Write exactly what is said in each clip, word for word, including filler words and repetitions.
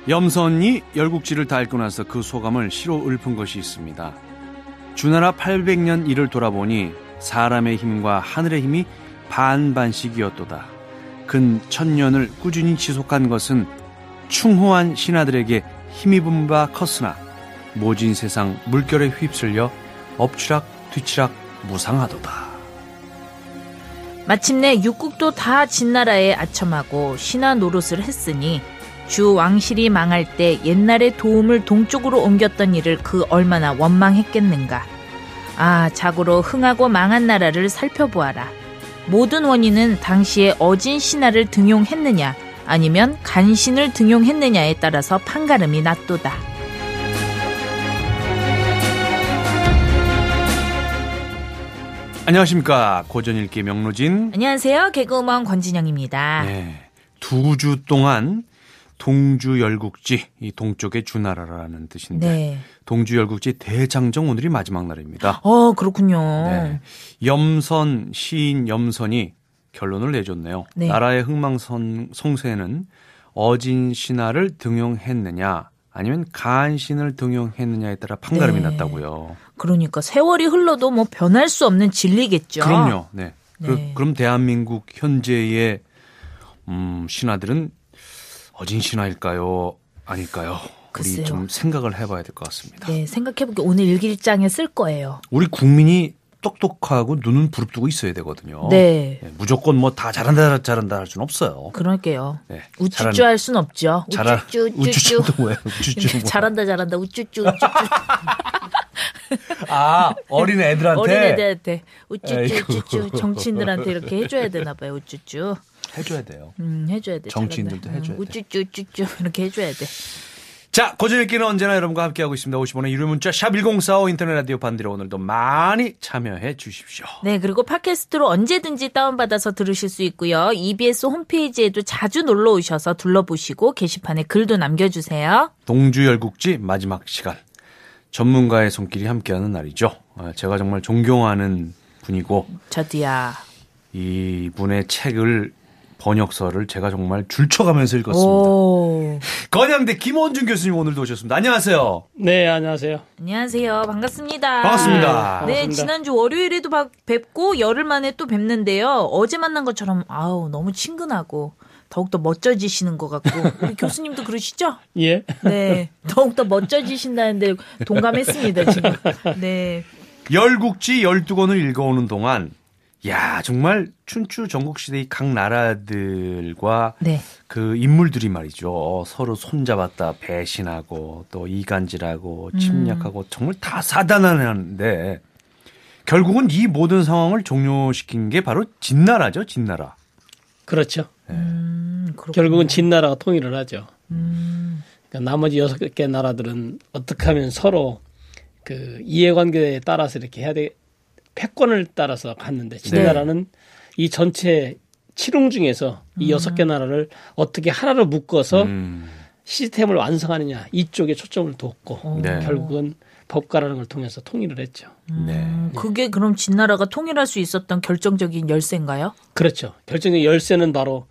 염선이 열국지를 다 읽고 나서 그 소감을 시로 읊은 것이 있습니다. 주나라 팔백 년 일을 돌아보니 사람의 힘과 하늘의 힘이 반반씩이었도다. 근 천년을 꾸준히 지속한 것은 충호한 신하들에게 힘입은 바 컸으나 모진 세상 물결에 휩쓸려 엎치락 뒤치락 무상하도다. 마침내 육국도 다 진나라에 아첨하고 신하 노릇을 했으니 주 왕실이 망할 때 옛날의 도움을 동쪽으로 옮겼던 일을 그 얼마나 원망했겠는가. 아, 자고로 흥하고 망한 나라를 살펴보아라. 모든 원인은 당시에 어진 신하를 등용했느냐 아니면 간신을 등용했느냐에 따라서 판가름이 났도다. 안녕하십니까. 고전읽기 명로진. 안녕하세요. 개그우먼 권진영입니다. 네, 두 주 동안 동주열국지, 이 동쪽의 주나라라는 뜻인데 네. 동주열국지 대장정 오늘이 마지막 날입니다. 어, 그렇군요. 네. 염선, 시인 염선이 결론을 내줬네요. 네. 나라의 흥망성쇠는 어진 신하를 등용했느냐 아니면 간신을 등용했느냐에 따라 판가름이 네. 났다고요. 그러니까 세월이 흘러도 뭐 변할 수 없는 진리겠죠. 그럼요. 네. 네. 그, 그럼 대한민국 현재의 음, 신하들은 어진 신하일까요? 아닐까요? 글쎄요. 우리 좀 생각을 해봐야 될 것 같습니다. 네, 생각해보게 오늘 일기장에 쓸 거예요. 우리 국민이 똑똑하고 눈은 부릅뜨고 있어야 되거든요. 네. 네, 무조건 뭐 다 잘한다 잘한다 할 수는 없어요. 그럴게요. 네, 우쭈쭈 할 순 없죠. 잘한, 우쭈쭈 우쭈쭈 우쭈쭈. 뭐예요? 우쭈쭈 뭐. 잘한다 잘한다 우쭈쭈 우쭈쭈. 아, 어린 애들한테? 어린 애들한테 우쭈쭈 에이구. 우쭈쭈. 정치인들한테 이렇게 해줘야 되나 봐요. 우쭈쭈. 해줘야 돼요. 음, 해줘야 돼. 정치인들도 잘한다. 해줘야 음, 돼. 우쭈쭈 우쭈쭈 이렇게 해줘야 돼. 자, 고전읽기는 언제나 여러분과 함께하고 있습니다. 오십 원의 유료 문자 샵 일공사오 인터넷 라디오 반디로 오늘도 많이 참여해 주십시오. 네, 그리고 팟캐스트로 언제든지 다운받아서 들으실 수 있고요. 이비에스 홈페이지에도 자주 놀러 오셔서 둘러보시고 게시판에 글도 남겨주세요. 동주열국지 마지막 시간. 전문가의 손길이 함께하는 날이죠. 제가 정말 존경하는 분이고 저도야. 이분의 책을 번역서를 제가 정말 줄쳐가면서 읽었습니다. 오. 건양대 김원준 교수님 오늘도 오셨습니다. 안녕하세요. 네, 안녕하세요. 안녕하세요. 반갑습니다. 반갑습니다. 네, 반갑습니다. 지난주 월요일에도 막 뵙고 열흘 만에 또 뵙는데요. 어제 만난 것처럼 아우 너무 친근하고 더욱더 멋져지시는 것 같고 우리 교수님도 그러시죠? 예. 네, 더욱더 멋져지신다는데 동감했습니다 지금. 네. 열국지 열두 권을 읽어오는 동안 야 정말 춘추 전국시대의 각 나라들과 네. 그 인물들이 말이죠. 서로 손잡았다 배신하고 또 이간질하고 침략하고 음. 정말 다 사단하는데 결국은 이 모든 상황을 종료시킨 게 바로 진나라죠. 진나라. 그렇죠. 네. 음, 결국은 진나라가 통일을 하죠. 음. 그러니까 나머지 여섯 개 나라들은 어떻게 하면 서로 그 이해관계에 따라서 이렇게 해야 돼. 패권을 따라서 갔는데 진나라는 네. 이 전체 칠흥 중에서 이 여섯 개 나라를 어떻게 하나로 묶어서 음. 시스템을 완성하느냐 이쪽에 초점을 뒀고 네. 결국은 법가라는 걸 통해서 통일을 했죠. 음. 네. 그게 그럼 진나라가 통일할 수 있었던 결정적인 열쇠인가요? 그렇죠. 결정적인 열쇠는 바로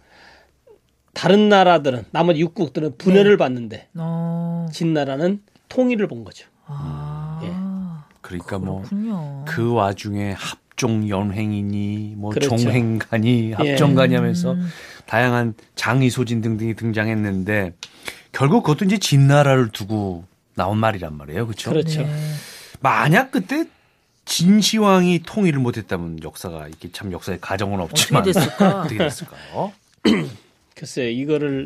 다른 나라들은 나머지 육국들은 분열을 네. 받는데 어. 진나라는 통일을 본 거죠. 아. 예. 그러니까 그렇군요. 뭐 그 와중에 합종 연횡이니 뭐 그렇죠. 종횡가니 합종가니 하면서 음. 다양한 장의소진 등등이 등장했는데 결국 그것도 이제 진나라를 두고 나온 말이란 말이에요. 그렇죠? 그렇죠. 네. 만약 그때 진시황이 통일을 못했다면 역사가 이게 참 역사의 가정은 없지만 어떻게 됐을까? 어떻게 됐을까요? 글쎄요. 이거를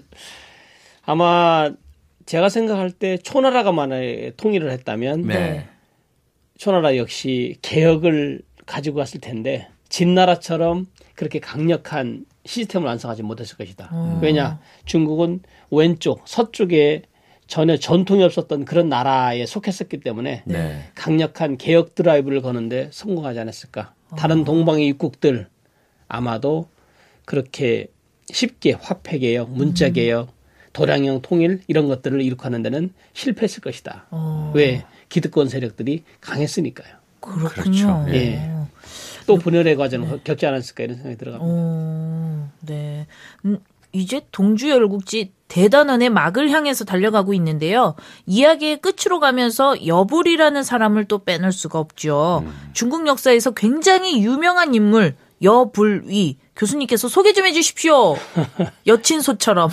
아마 제가 생각할 때 초나라가 만약에 통일을 했다면 네. 초나라 역시 개혁을 가지고 갔을 텐데 진나라처럼 그렇게 강력한 시스템을 완성하지 못했을 것이다. 음. 왜냐? 중국은 왼쪽, 서쪽에 전혀 전통이 없었던 그런 나라에 속했었기 때문에 네. 강력한 개혁 드라이브를 거는데 성공하지 않았을까. 다른 어. 동방의 육국들 아마도 그렇게 쉽게 화폐개혁, 문자개혁, 도량형 통일 이런 것들을 이룩하는 데는 실패했을 것이다. 어. 왜? 기득권 세력들이 강했으니까요. 그렇군요. 그렇죠. 예. 또 분열의 과정을 네. 겪지 않았을까 이런 생각이 들어갑니다. 어, 네. 음, 이제 동주열국지 대단원의 막을 향해서 달려가고 있는데요. 이야기의 끝으로 가면서 여불이라는 사람을 또 빼놓을 수가 없죠. 음. 중국 역사에서 굉장히 유명한 인물 여불위 교수님께서 소개 좀 해주십시오. 여친소처럼.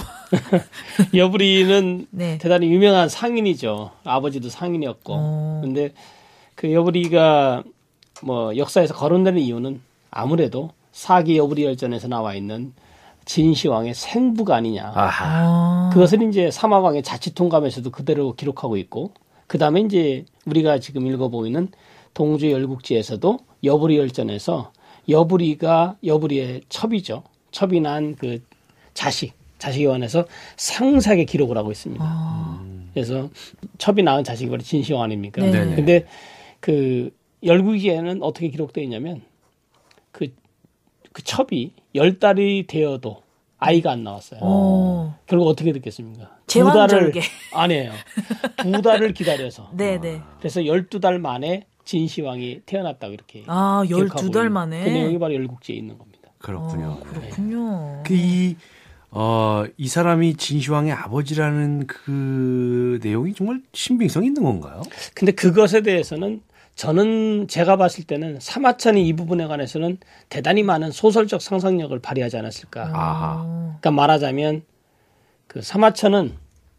여불이는 네. 대단히 유명한 상인이죠. 아버지도 상인이었고. 그런데 그 여불이가 뭐 역사에서 거론되는 이유는 아무래도 사기 여불이 열전에서 나와 있는 진시황의 생부가 아니냐. 아하. 그것을 이제 사마왕의 자치통감에서도 그대로 기록하고 있고, 그 다음에 이제 우리가 지금 읽어보이는 동주 열국지에서도 여불이 열전에서 여불이가 여불이의 첩이죠. 첩이 난 그 자식, 자식에 관해서 상세하게 기록을 하고 있습니다. 아. 그래서 첩이 낳은 자식이 바로 진시황 아닙니까? 네. 근데 그 열국기에는 어떻게 기록되어 있냐면 그, 그 첩이 열 달이 되어도 아이가 안 나왔어요. 오. 결국 어떻게 됐겠습니까? 두 달을 아니에요. 두 달을 기다려서. 네네. 그래서 열두 달 만에 진시황이 태어났다고 이렇게. 아, 열두 달 만에. 그 내용이 바로 열국지에 있는 겁니다. 그렇군요. 어, 그렇군요. 그 이, 어, 이 사람이 진시황의 아버지라는 그 내용이 정말 신빙성이 있는 건가요? 근데 그것에 대해서는 저는 제가 봤을 때는 사마천이 이 부분에 관해서는 대단히 많은 소설적 상상력을 발휘하지 않았을까. 아하. 그러니까 말하자면 그 사마천은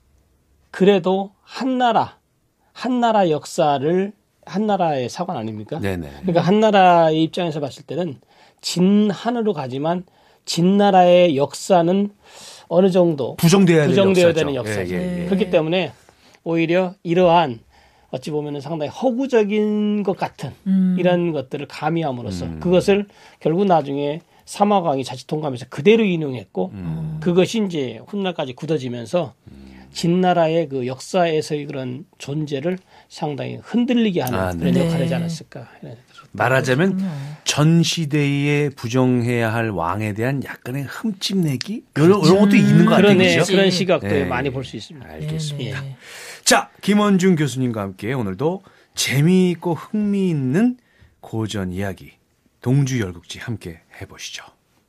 그래도 한나라, 한나라 역사를 한나라의 사관 아닙니까? 네네. 그러니까 한나라의 입장에서 봤을 때는 진한으로 가지만 진나라의 역사는 어느 정도 부정되어야, 부정되어야 되는 되는 역사죠. 예, 예, 예. 그렇기 때문에 오히려 이러한 어찌 보면 상당히 허구적인 것 같은 음. 이런 것들을 가미함으로써 음. 그것을 결국 나중에 사마왕이 자치통감에서 그대로 인용했고 음. 그것이 이제 훗날까지 굳어지면서 음. 진나라의 그 역사에서의 그런 존재를 상당히 흔들리게 하는 아, 그런 네. 역할을 하지 않았을까. 말하자면 전 시대에 부정해야 할 왕에 대한 약간의 흠집내기 이런 것도 있는 것 같아요. 그런, 그런 시각도 네. 많이 볼 수 있습니다. 알겠습니다. 네, 네. 자, 김원중 교수님과 함께 오늘도 재미있고 흥미있는 고전 이야기 동주열국지 함께 해보시죠.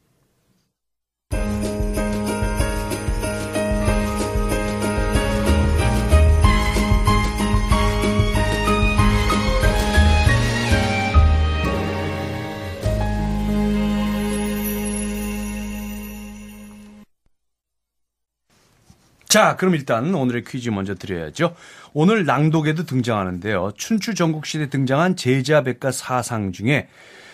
자, 그럼 일단 오늘의 퀴즈 먼저 드려야죠. 오늘 낭독에도 등장하는데요. 춘추 전국시대에 등장한 제자백과 사상 중에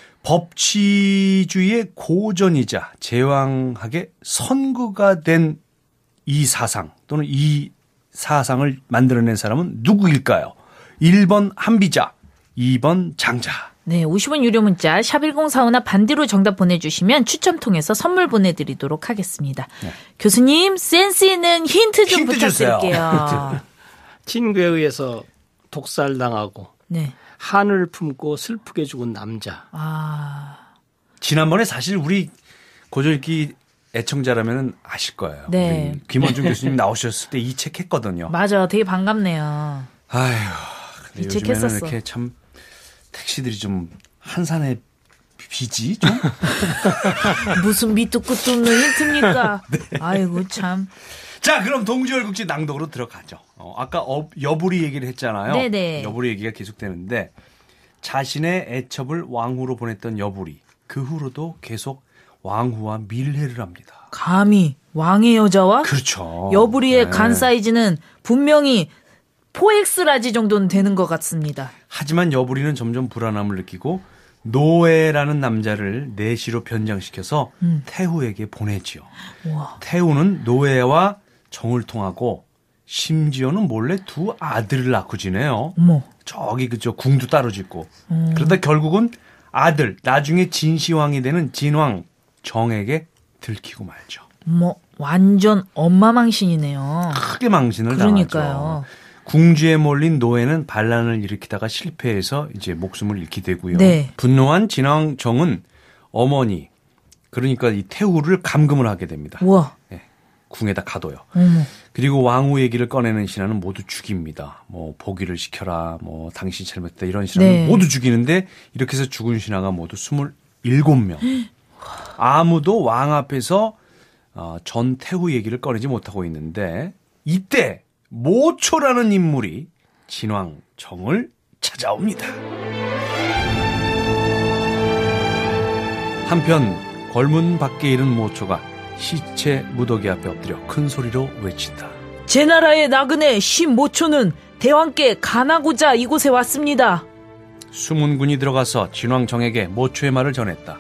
법치주의의 고전이자 제왕학의 선구가 된 이 사상 또는 이 사상을 만들어낸 사람은 누구일까요? 일 번 한비자, 이 번 장자. 네, 오십 원 유료 문자 샵 일공사오나 반대로 정답 보내주시면 추첨 통해서 선물 보내드리도록 하겠습니다. 네. 교수님 센스 있는 힌트 좀 힌트 부탁드릴게요. 친구에 의해서 독살당하고 네. 한을 품고 슬프게 죽은 남자. 아. 지난번에 사실 우리 고전읽기 애청자라면 아실 거예요. 네. 김원중 교수님 나오셨을 때 이 책 했거든요. 맞아, 되게 반갑네요. 아휴, 이 책 했었어. 이렇게 참 택시들이 좀 한산의 비지 좀 무슨 밑도 끝도 없는 힌트입니까? 네. 아이고 참. 자, 그럼 동주열국지 낭독으로 들어가죠. 어, 아까 어, 여불이 얘기를 했잖아요. 네네. 여불이 얘기가 계속되는데 자신의 애첩을 왕후로 보냈던 여불이 그 후로도 계속 왕후와 밀회를 합니다. 감히 왕의 여자와? 그렇죠. 여불이의 네. 간 사이즈는 분명히 포엑스라지 정도는 되는 것 같습니다. 하지만 여불이는 점점 불안함을 느끼고 노예라는 남자를 내시로 변장시켜서 음. 태후에게 보내지요. 우와. 태후는 노예와 정을 통하고 심지어는 몰래 두 아들을 낳고 지내요. 어머. 저기 그저 궁도 따로 짓고. 음. 그러다 결국은 아들 나중에 진시황이 되는 진왕 정에게 들키고 말죠. 뭐 완전 엄마 망신이네요. 크게 망신을 그러니까요. 당하죠. 궁지에 몰린 노예는 반란을 일으키다가 실패해서 이제 목숨을 잃게 되고요. 네. 분노한 진왕 정은 어머니 그러니까 이 태후를 감금을 하게 됩니다. 우와. 네, 궁에다 가둬요. 어머. 그리고 왕후 얘기를 꺼내는 신하는 모두 죽입니다. 뭐 포기를 시켜라, 뭐 당신 잘못했다 이런 신하는 네. 모두 죽이는데 이렇게 해서 죽은 신하가 모두 스물일곱 명. 아무도 왕 앞에서 어, 전태후 얘기를 꺼내지 못하고 있는데 이때 모초라는 인물이 진왕정을 찾아옵니다. 한편 걸문 밖에 있는 모초가 시체 무더기 앞에 엎드려 큰 소리로 외친다. 제 나라의 나그네 신모초는 대왕께 간하고자 이곳에 왔습니다. 수문군이 들어가서 진왕정에게 모초의 말을 전했다.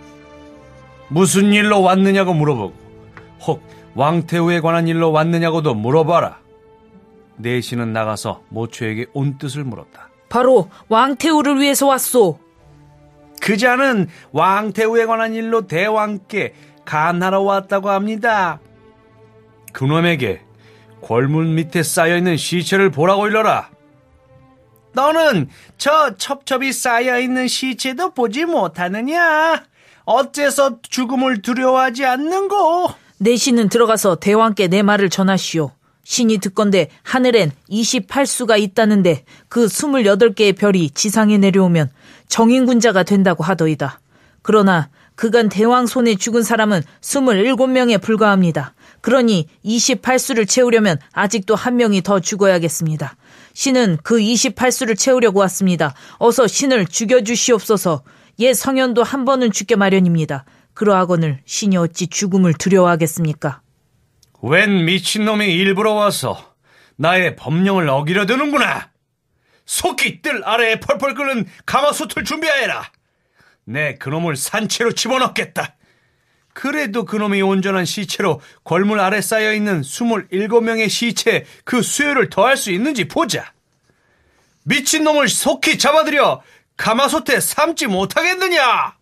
무슨 일로 왔느냐고 물어보고 혹 왕태후에 관한 일로 왔느냐고도 물어봐라. 내신은 나가서 모초에게 온 뜻을 물었다. 바로 왕태후를 위해서 왔소. 그자는 왕태후에 관한 일로 대왕께 간하러 왔다고 합니다. 그놈에게 궐문 밑에 쌓여있는 시체를 보라고 일러라. 너는 저 첩첩이 쌓여있는 시체도 보지 못하느냐? 어째서 죽음을 두려워하지 않는고? 내신은 들어가서 대왕께 내 말을 전하시오. 신이 듣건대 하늘엔 이십팔 수가 있다는데 그 이십팔 개의 별이 지상에 내려오면 정인군자가 된다고 하더이다. 그러나 그간 대왕 손에 죽은 사람은 이십칠 명에 불과합니다. 그러니 이십팔 수를 채우려면 아직도 한 명이 더 죽어야겠습니다. 신은 그 이십팔 수를 채우려고 왔습니다. 어서 신을 죽여주시옵소서. 옛 성현도 한 번은 죽게 마련입니다. 그러하거늘 신이 어찌 죽음을 두려워하겠습니까? 웬 미친놈이 일부러 와서 나의 법령을 어기려 드는구나. 속히 뜰 아래에 펄펄 끓는 가마솥을 준비하여라. 내 그놈을 산채로 집어넣겠다. 그래도 그놈이 온전한 시체로 궐문 아래 쌓여있는 이십칠 명의 시체에 그 수요를 더할 수 있는지 보자. 미친놈을 속히 잡아들여 가마솥에 삶지 못하겠느냐.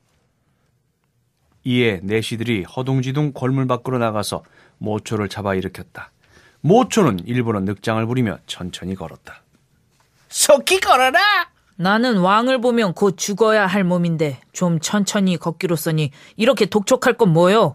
이에 내시들이 허둥지둥 궐문 밖으로 나가서 모초를 잡아 일으켰다. 모초는 일부러 늑장을 부리며 천천히 걸었다. 속히 걸어라. 나는 왕을 보면 곧 죽어야 할 몸인데 좀 천천히 걷기로써니 이렇게 독촉할 건 뭐요?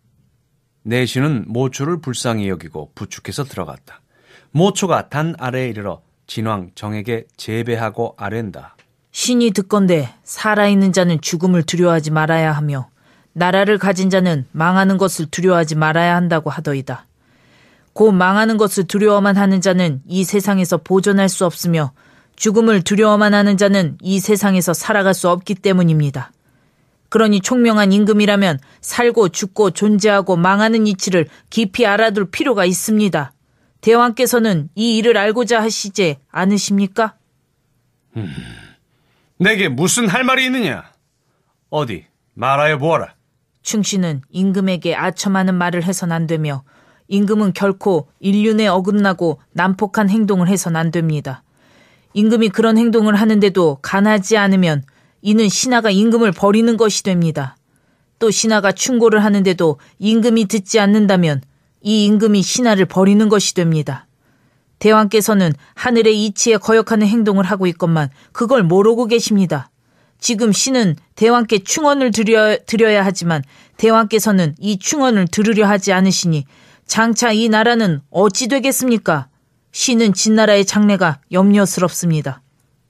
내시는 모초를 불쌍히 여기고 부축해서 들어갔다. 모초가 단 아래에 이르러 진왕 정에게 제배하고 아랜다. 신이 듣건대 살아있는 자는 죽음을 두려워하지 말아야 하며 나라를 가진 자는 망하는 것을 두려워하지 말아야 한다고 하더이다. 곧 망하는 것을 두려워만 하는 자는 이 세상에서 보존할 수 없으며 죽음을 두려워만 하는 자는 이 세상에서 살아갈 수 없기 때문입니다. 그러니 총명한 임금이라면 살고 죽고 존재하고 망하는 이치를 깊이 알아둘 필요가 있습니다. 대왕께서는 이 일을 알고자 하시지 않으십니까? 음, 내게 무슨 할 말이 있느냐? 어디 말하여 보아라. 충신은 임금에게 아첨하는 말을 해선 안 되며 임금은 결코 인륜에 어긋나고 난폭한 행동을 해선 안 됩니다. 임금이 그런 행동을 하는데도 간하지 않으면 이는 신하가 임금을 버리는 것이 됩니다. 또 신하가 충고를 하는데도 임금이 듣지 않는다면 이 임금이 신하를 버리는 것이 됩니다. 대왕께서는 하늘의 이치에 거역하는 행동을 하고 있건만 그걸 모르고 계십니다. 지금 신은 대왕께 충언을 드려, 드려야 하지만 대왕께서는 이 충언을 들으려 하지 않으시니 장차 이 나라는 어찌 되겠습니까? 신은 진나라의 장래가 염려스럽습니다.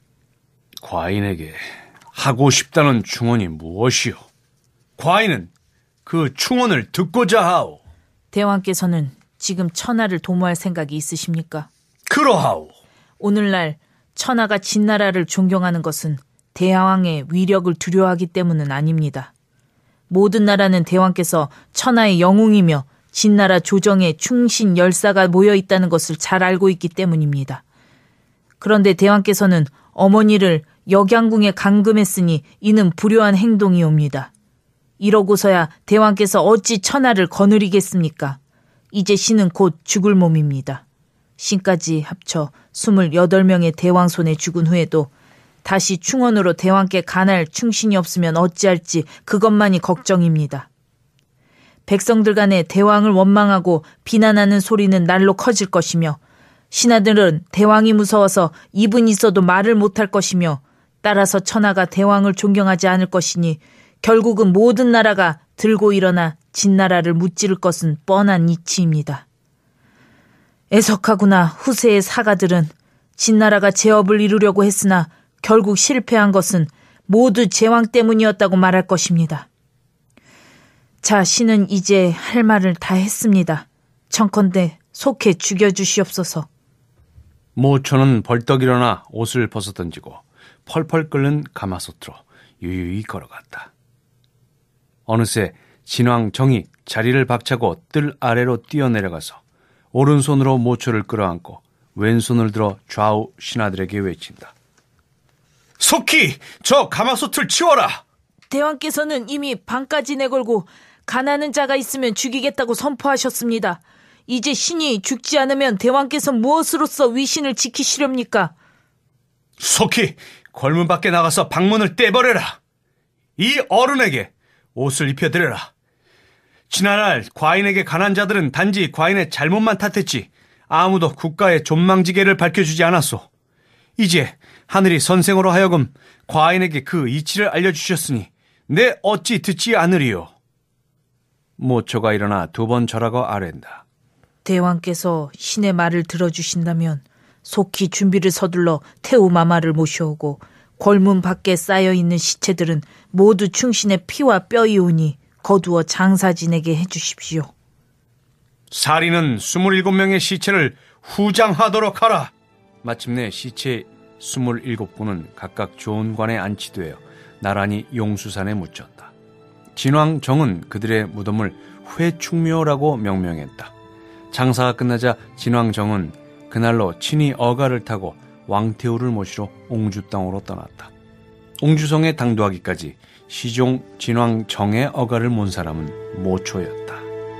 과인에게 하고 싶다는 충언이 무엇이오? 과인은 그 충언을 듣고자 하오. 대왕께서는 지금 천하를 도모할 생각이 있으십니까? 그러하오. 오늘날 천하가 진나라를 존경하는 것은 대왕의 위력을 두려워하기 때문은 아닙니다. 모든 나라는 대왕께서 천하의 영웅이며 진나라 조정에 충신 열사가 모여있다는 것을 잘 알고 있기 때문입니다. 그런데 대왕께서는 어머니를 역양궁에 감금했으니 이는 불효한 행동이옵니다. 이러고서야 대왕께서 어찌 천하를 거느리겠습니까? 이제 신은 곧 죽을 몸입니다. 신까지 합쳐 이십팔 명의 대왕 손에 죽은 후에도 다시 충원으로 대왕께 간할 충신이 없으면 어찌할지 그것만이 걱정입니다. 백성들 간에 대왕을 원망하고 비난하는 소리는 날로 커질 것이며 신하들은 대왕이 무서워서 입은 있어도 말을 못할 것이며 따라서 천하가 대왕을 존경하지 않을 것이니 결국은 모든 나라가 들고 일어나 진나라를 무찌를 것은 뻔한 이치입니다. 애석하구나 후세의 사가들은 진나라가 제업을 이루려고 했으나 결국 실패한 것은 모두 제왕 때문이었다고 말할 것입니다. 자, 신은 이제 할 말을 다 했습니다. 청컨대 속해 죽여주시옵소서. 모초는 벌떡 일어나 옷을 벗어던지고 펄펄 끓는 가마솥으로 유유히 걸어갔다. 어느새 진왕정이 자리를 박차고 뜰 아래로 뛰어내려가서 오른손으로 모초를 끌어안고 왼손을 들어 좌우 신하들에게 외친다. 속히 저 가마솥을 치워라! 대왕께서는 이미 방까지 내걸고 가난한 자가 있으면 죽이겠다고 선포하셨습니다. 이제 신이 죽지 않으면 대왕께서 무엇으로써 위신을 지키시렵니까? 속히 궐문 밖에 나가서 방문을 떼버려라. 이 어른에게 옷을 입혀드려라. 지난날 과인에게 가난 자들은 단지 과인의 잘못만 탓했지 아무도 국가의 존망지계를 밝혀주지 않았소. 이제 하늘이 선생으로 하여금 과인에게 그 이치를 알려주셨으니 내 어찌 듣지 않으리요. 모초가 일어나 두 번 절하고 아뢰는다. 대왕께서 신의 말을 들어주신다면 속히 준비를 서둘러 태우마마를 모셔오고 궐문 밖에 쌓여있는 시체들은 모두 충신의 피와 뼈이오니 거두어 장사 지내게 해주십시오. 사리는 스물일곱 명의 시체를 후장하도록 하라. 마침내 시체 스물일곱 구는 각각 좋은 관에 안치되어 나란히 용수산에 묻혔다. 진왕정은 그들의 무덤을 회충묘라고 명명했다. 장사가 끝나자 진왕정은 그날로 친히 어가를 타고 왕태우를 모시러 옹주 땅으로 떠났다. 옹주성에 당도하기까지 시종 진왕정의 어가를 몬 사람은 모초였다.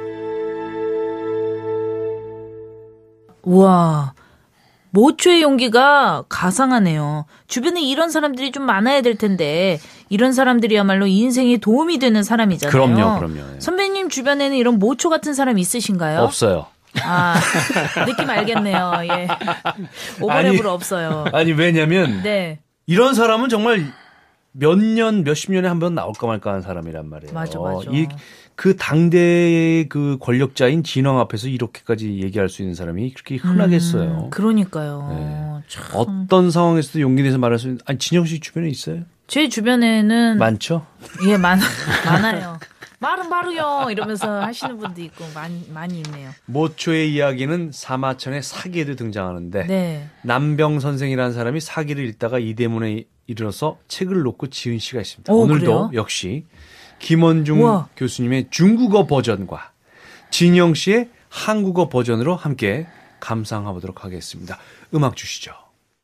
우와, 모초의 용기가 가상하네요. 주변에 이런 사람들이 좀 많아야 될 텐데 이런 사람들이야말로 인생에 도움이 되는 사람이잖아요. 그럼요, 그럼요. 네. 선배님 주변에는 이런 모초 같은 사람 있으신가요? 없어요. 아, 느낌 알겠네요. 예. 오버랩으로 없어요. 아니, 왜냐면 네. 이런 사람은 정말 몇 년, 몇십 년에 한 번 나올까 말까 하는 사람이란 말이에요. 맞아, 맞아. 이, 그 당대의 그 권력자인 진왕 앞에서 이렇게까지 얘기할 수 있는 사람이 그렇게 흔하겠어요. 음, 그러니까요. 네. 참. 어떤 상황에서도 용기 내서 말할 수 있는, 아니, 진영 씨 주변에 있어요? 제 주변에는. 많죠? 예, 많, 많아요. 말은 바로요 이러면서 하시는 분도 있고 많이, 많이 있네요. 모초의 이야기는 사마천의 사기에도 등장하는데 네. 남병 선생이라는 사람이 사기를 읽다가 이 대문에 이르러서 책을 놓고 지은 시가 있습니다. 오, 오늘도 그래요? 역시 김원중 우와. 교수님의 중국어 버전과 진영 씨의 한국어 버전으로 함께 감상해보도록 하겠습니다. 음악 주시죠.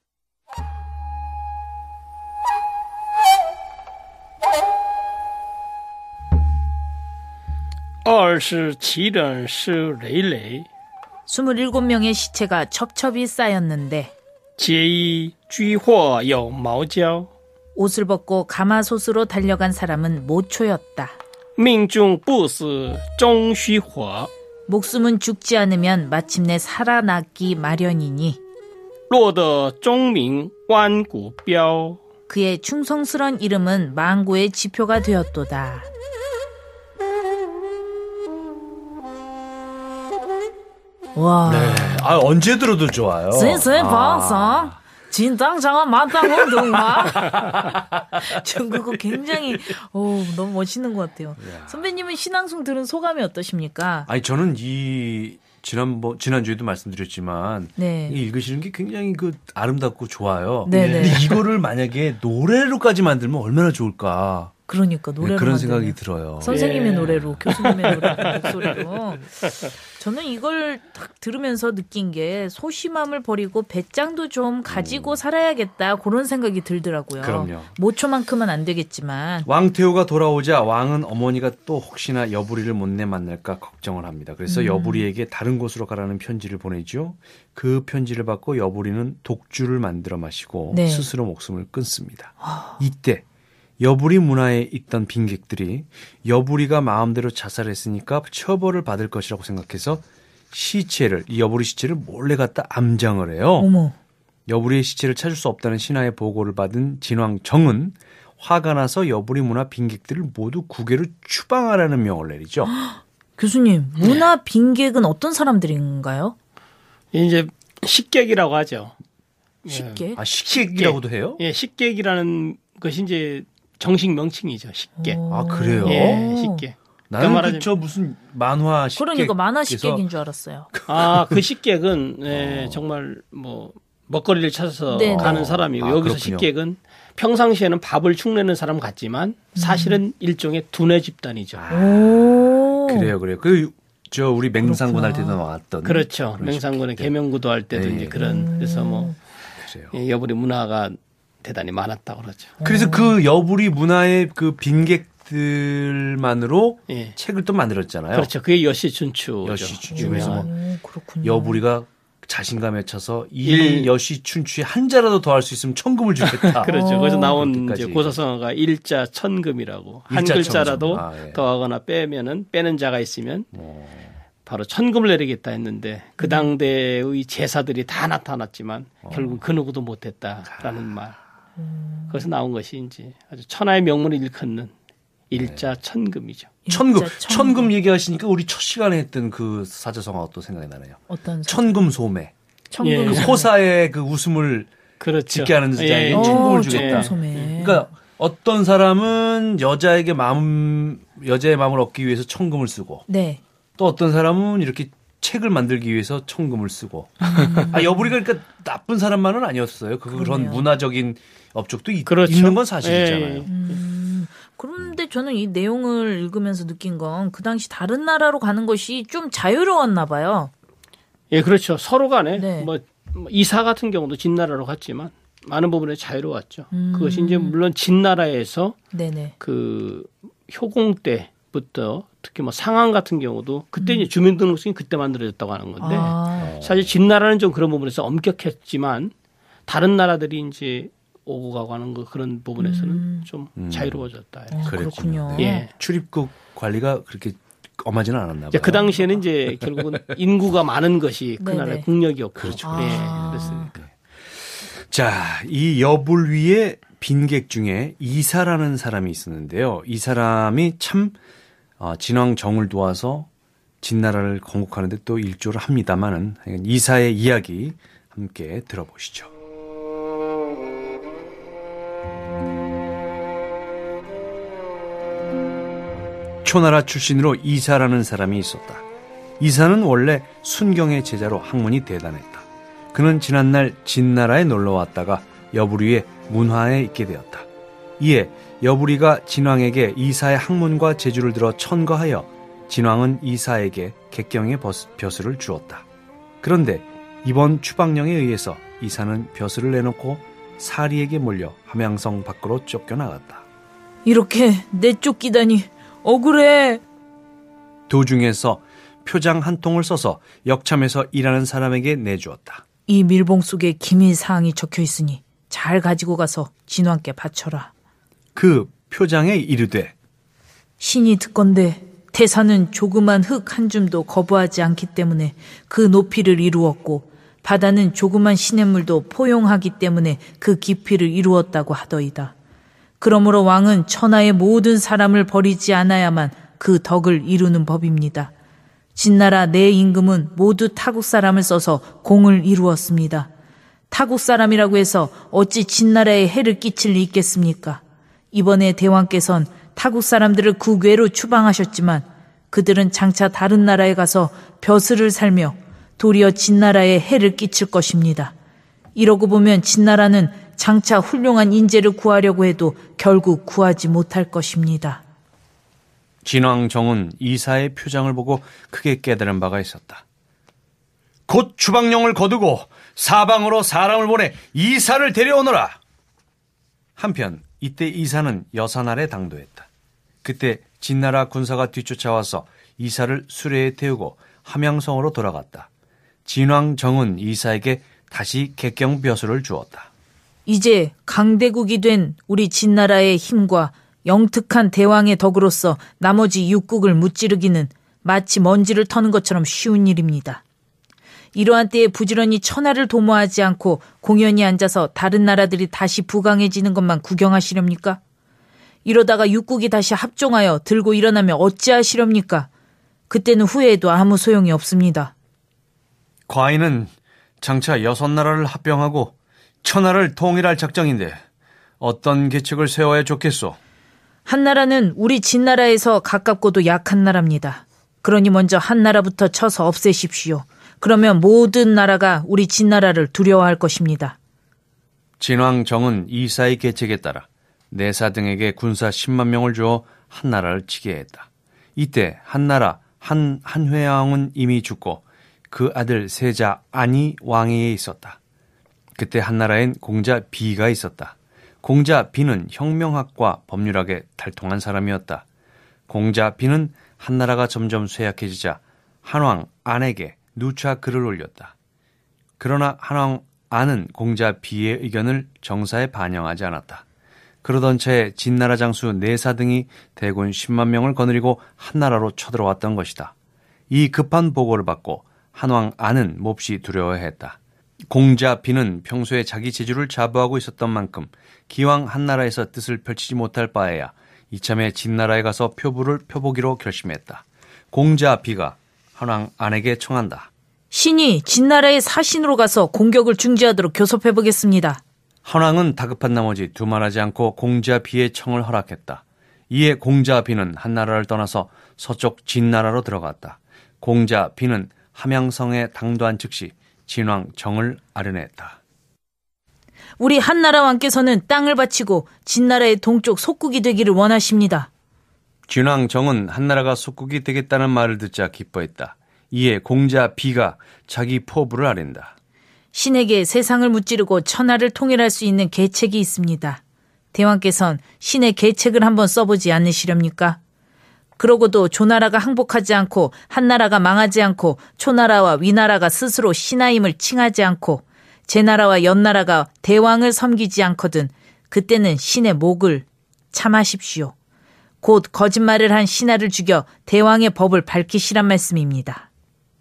二是其人是累累 스물일곱 명의 시체가 첩첩이 쌓였는데 皆衣居或有毛焦 옷을 벗고 가마솥으로 달려간 사람은 모초였다. 命中不死终须活 목숨은 죽지 않으면 마침내 살아나기 마련이니 落得钟鸣弯骨标 그의 충성스런 이름은 망고의 지표가 되었도다. 와. 네. 아, 언제 들어도 좋아요. 센스의 아. 방송. 진당장아 마땅운동화. 중국어 굉장히 오, 너무 멋있는 것 같아요. 야. 선배님은 신앙송 들은 소감이 어떠십니까? 아니, 저는 이, 지난번, 지난주에도 말씀드렸지만, 네. 이 읽으시는 게 굉장히 그 아름답고 좋아요. 네네. 근데 이거를 만약에 노래로까지 만들면 얼마나 좋을까. 그러니까 노래로 네, 그런 만들면. 생각이 들어요. 선생님의 예. 노래로, 교수님의 노래로, 목소리로. 저는 이걸 딱 들으면서 느낀 게 소심함을 버리고 배짱도 좀 가지고 살아야겠다 그런 생각이 들더라고요. 그럼요. 모초만큼은 안 되겠지만. 왕태우가 돌아오자 왕은 어머니가 또 혹시나 여부리를 못내 만날까 걱정을 합니다. 그래서 음. 여부리에게 다른 곳으로 가라는 편지를 보내죠. 그 편지를 받고 여부리는 독주를 만들어 마시고 네. 스스로 목숨을 끊습니다. 이때 여부리 문화에 있던 빈객들이 여부리가 마음대로 자살했으니까 처벌을 받을 것이라고 생각해서 시체를, 이 여부리 시체를 몰래 갖다 암장을 해요. 어머. 여부리의 시체를 찾을 수 없다는 신하의 보고를 받은 진왕정은 화가 나서 여부리 문화 빈객들을 모두 국외로 추방하라는 명을 내리죠. 교수님, 문화 빈객은 어떤 사람들인가요? 이제 식객이라고 하죠. 식객? 아, 식객이라고도 해요? 예, 식객이라는 것이 이제 정식 명칭이죠. 식객. 오. 아, 그래요? 예, 식객. 나는 그러니까 그저 무슨 만화 식객. 그러니까 만화 식객인 줄 알았어요. 아, 그 식객은 네, 어. 정말 뭐 먹거리를 찾아서 네네. 가는 사람이고 아, 여기서 그렇군요. 식객은 평상시에는 밥을 축내는 사람 같지만 사실은 음. 일종의 두뇌 집단이죠. 아, 그래요, 그래요. 그 저 우리 맹상군 할 때도 나왔던. 그렇죠. 맹상군의 계명구도 할 때도 네. 이제 그런 그래서 뭐 그래요. 예, 여부리 문화가 대단히 많았다고 그러죠. 그래서 그 여부리 문화의 그 빈객들만으로 예. 책을 또 만들었잖아요. 그렇죠. 그게 여시춘추죠. 여시춘추에서 뭐 오, 그렇군요. 여부리가 자신감에 차서 이 여시춘추에 한자라도 더 할 수 있으면 천금을 주겠다. 그렇죠. 거기서 나온 그렇게까지. 이제 고사성어가 일자 천금이라고 한 일자 글자라도 천금. 아, 예. 더하거나 빼면은 빼는 자가 있으면 오. 바로 천금을 내리겠다 했는데 그 당대의 제사들이 다 나타났지만 어. 결국 그 누구도 못했다라는 말. 거기서 나온 것이 이제 아주 천하의 명문을 일컫는 일자 네. 천금이죠. 천금, 천금. 천금 얘기하시니까 우리 첫 시간에 했던 그 사자성어가 또 생각이 나네요. 어떤 천금 소매. 천금 예. 그 호사의 그 웃음을 그렇죠. 짓게 하는 자에게 예. 천금을 오, 주겠다. 천금소매. 그러니까 어떤 사람은 여자에게 마음, 여자의 마음을 얻기 위해서 천금을 쓰고 네. 또 어떤 사람은 이렇게 책을 만들기 위해서 천금을 쓰고. 음. 아, 여부리가 그러니까 나쁜 사람만은 아니었어요. 그, 그런 문화적인 업적도 있, 그렇죠. 있는 건 사실이잖아요. 예. 음, 그런데 저는 이 내용을 읽으면서 느낀 건 그 당시 다른 나라로 가는 것이 좀 자유로웠나 봐요. 예, 그렇죠. 서로 간에 네. 뭐, 뭐 이사 같은 경우도 진나라로 갔지만 많은 부분에 자유로웠죠. 음. 그것이 이제 물론 진나라에서 네네. 그 효공 때부터 특히 뭐 상한 같은 경우도 그때 이제 주민등록증이 그때 만들어졌다고 하는 건데 아. 사실 진나라는 좀 그런 부분에서 엄격했지만 다른 나라들이 이제 오고 가고 하는 거 그런 부분에서는 음. 좀 음. 자유로워졌다. 아, 그렇군요. 네. 예. 출입국 관리가 그렇게 엄하지는 않았나 봐요. 이제 그 당시에는 이제 결국은 인구가 많은 것이 그 네네. 나라의 국력이었고. 그렇죠. 예, 아. 그렇습니까. 자, 이 여불위의 빈객 중에 이사라는 사람이 있었는데요. 이 사람이 참 어, 진왕 정을 도와서 진나라를 건국하는 데 또 일조를 합니다마는 이사의 이야기 함께 들어보시죠. 초나라 출신으로 이사라는 사람이 있었다. 이사는 원래 순경의 제자로 학문이 대단했다. 그는 지난날 진나라에 놀러 왔다가 여부리의 문화에 있게 되었다. 이에 여부리가 진왕에게 이사의 학문과 재주를 들어 천거하여 진왕은 이사에게 객경의 벼슬을 주었다. 그런데 이번 추방령에 의해서 이사는 벼슬을 내놓고 사리에게 몰려 함양성 밖으로 쫓겨나갔다. 이렇게 내쫓기다니 억울해. 도중에서 표장 한 통을 써서 역참에서 일하는 사람에게 내주었다. 이 밀봉 속에 기밀사항이 적혀 있으니 잘 가지고 가서 진왕께 바쳐라. 그 표장에 이르되 신이 듣건대 태산은 조그만 흙 한 줌도 거부하지 않기 때문에 그 높이를 이루었고 바다는 조그만 시냇물도 포용하기 때문에 그 깊이를 이루었다고 하더이다. 그러므로 왕은 천하의 모든 사람을 버리지 않아야만 그 덕을 이루는 법입니다. 진나라 내 임금은 모두 타국 사람을 써서 공을 이루었습니다. 타국 사람이라고 해서 어찌 진나라에 해를 끼칠 리 있겠습니까? 이번에 대왕께선 타국 사람들을 국외로 추방하셨지만 그들은 장차 다른 나라에 가서 벼슬을 살며 도리어 진나라에 해를 끼칠 것입니다. 이러고 보면 진나라는 장차 훌륭한 인재를 구하려고 해도 결국 구하지 못할 것입니다. 진왕정은 이사의 표장을 보고 크게 깨달은 바가 있었다. 곧 추방령을 거두고 사방으로 사람을 보내 이사를 데려오너라. 한편 이때 이사는 여사날에 당도했다. 그때 진나라 군사가 뒤쫓아와서 이사를 수레에 태우고 함양성으로 돌아갔다. 진왕정은 이사에게 다시 객경벼슬을 주었다. 이제 강대국이 된 우리 진나라의 힘과 영특한 대왕의 덕으로서 나머지 육국을 무찌르기는 마치 먼지를 터는 것처럼 쉬운 일입니다. 이러한 때에 부지런히 천하를 도모하지 않고 공연히 앉아서 다른 나라들이 다시 부강해지는 것만 구경하시렵니까? 이러다가 육국이 다시 합종하여 들고 일어나면 어찌하시렵니까? 그때는 후회해도 아무 소용이 없습니다. 과인은 장차 여섯 나라를 합병하고 천하를 통일할 작정인데 어떤 계책을 세워야 좋겠소? 한나라는 우리 진나라에서 가깝고도 약한 나라입니다. 그러니 먼저 한나라부터 쳐서 없애십시오. 그러면 모든 나라가 우리 진나라를 두려워할 것입니다. 진왕정은 이사의 계책에 따라 내사 등에게 군사 십만 명을 주어 한나라를 치게 했다. 이때 한나라 한 한회왕은 이미 죽고 그 아들 세자 안이 왕위에 있었다. 그때 한나라엔 공자 비가 있었다. 공자 비는 혁명학과 법률학에 달통한 사람이었다. 공자 비는 한나라가 점점 쇠약해지자 한왕 안에게 누차 글을 올렸다. 그러나 한왕 안은 공자 비의 의견을 정사에 반영하지 않았다. 그러던 차에 진나라 장수 내사 등이 대군 십만 명을 거느리고 한나라로 쳐들어왔던 것이다. 이 급한 보고를 받고 한왕 안은 몹시 두려워했다. 공자 비는 평소에 자기 재주를 자부하고 있었던 만큼 기왕 한나라에서 뜻을 펼치지 못할 바에야 이참에 진나라에 가서 표부를 펴보기로 결심했다. 공자 비가 한왕 안에게 청한다. 신이 진나라의 사신으로 가서 공격을 중지하도록 교섭해보겠습니다. 한왕은 다급한 나머지 두말하지 않고 공자 비의 청을 허락했다. 이에 공자 비는 한나라를 떠나서 서쪽 진나라로 들어갔다. 공자 비는 함양성에 당도한 즉시 진왕 정을 아련했다. 우리 한나라 왕께서는 땅을 바치고 진나라의 동쪽 속국이 되기를 원하십니다. 진왕 정은 한나라가 속국이 되겠다는 말을 듣자 기뻐했다. 이에 공자 비가 자기 포부를 아랜다. 신에게 세상을 무찌르고 천하를 통일할 수 있는 계책이 있습니다. 대왕께선 신의 계책을 한번 써보지 않으시렵니까? 그러고도 조나라가 항복하지 않고 한나라가 망하지 않고 초나라와 위나라가 스스로 신하임을 칭하지 않고 제나라와 연나라가 대왕을 섬기지 않거든 그때는 신의 목을 참하십시오. 곧 거짓말을 한 신하를 죽여 대왕의 법을 밝히시란 말씀입니다.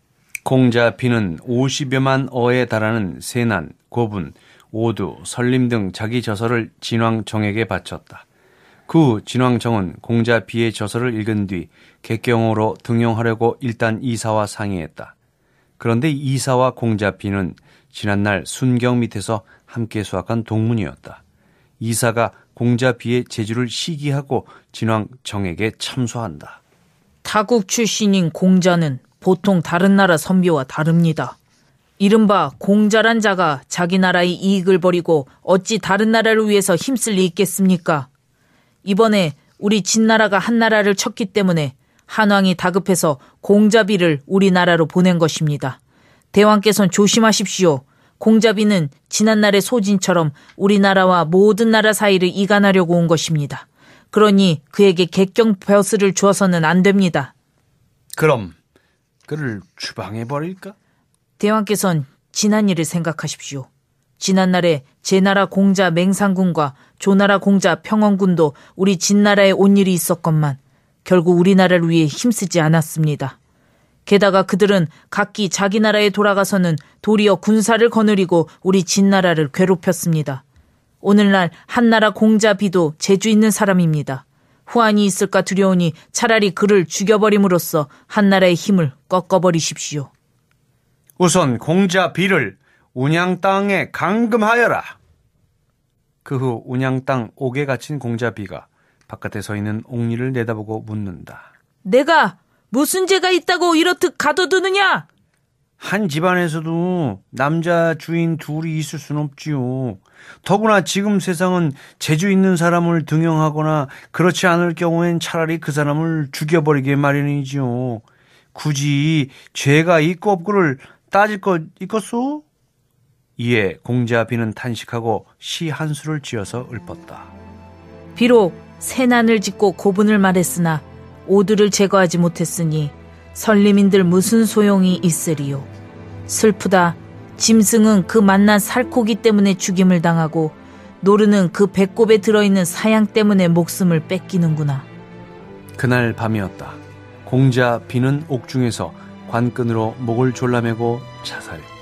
공자 비는 오십여만 어에 달하는 세난, 고분, 오두, 설림 등 자기 저서를 진왕정에게 바쳤다. 그 후 진왕정은 공자 비의 저서를 읽은 뒤 객경으로 등용하려고 일단 이사와 상의했다. 그런데 이사와 공자 비는 지난날 순경 밑에서 함께 수학한 동문이었다. 이사가 공자 비의 재주를 시기하고 진왕정에게 참소한다. 타국 출신인 공자는 보통 다른 나라 선비와 다릅니다. 이른바 공자란 자가 자기 나라의 이익을 버리고 어찌 다른 나라를 위해서 힘쓸 리 있겠습니까? 이번에 우리 진나라가 한나라를 쳤기 때문에 한왕이 다급해서 공자비를 우리나라로 보낸 것입니다. 대왕께서는 조심하십시오. 공자비는 지난날의 소진처럼 우리나라와 모든 나라 사이를 이간하려고 온 것입니다. 그러니 그에게 객경벼슬을 주어서는 안 됩니다. 그럼 그를 추방해버릴까? 대왕께서는 지난 일을 생각하십시오. 지난날에 제나라 공자 맹상군과 조나라 공자 평원군도 우리 진나라에 온 일이 있었건만 결국 우리나라를 위해 힘쓰지 않았습니다. 게다가 그들은 각기 자기 나라에 돌아가서는 도리어 군사를 거느리고 우리 진나라를 괴롭혔습니다. 오늘날 한나라 공자비도 재주 있는 사람입니다. 후환이 있을까 두려우니 차라리 그를 죽여버림으로써 한나라의 힘을 꺾어버리십시오. 우선 공자 비를 운양 땅에 감금하여라. 그 후 운양 땅 옥에 갇힌 공자 비가 바깥에 서 있는 옥리를 내다보고 묻는다. 내가 무슨 죄가 있다고 이렇듯 가둬두느냐? 한 집안에서도 남자 주인 둘이 있을 순 없지요. 더구나 지금 세상은 재주 있는 사람을 등용하거나 그렇지 않을 경우엔 차라리 그 사람을 죽여버리게 마련이지요. 굳이 죄가 있고 없고를 따질 것 있겠소? 이에 공자 비는 탄식하고 시 한 수를 지어서 읊었다. 비록 세난을 짓고 고분을 말했으나 오두를 제거하지 못했으니 설림인들 무슨 소용이 있으리요. 슬프다. 짐승은 그 만난 살코기 때문에 죽임을 당하고 노르는 그 배꼽에 들어있는 사양 때문에 목숨을 뺏기는구나. 그날 밤이었다. 공자 비는 옥중에서 관끈으로 목을 졸라매고 자살했다.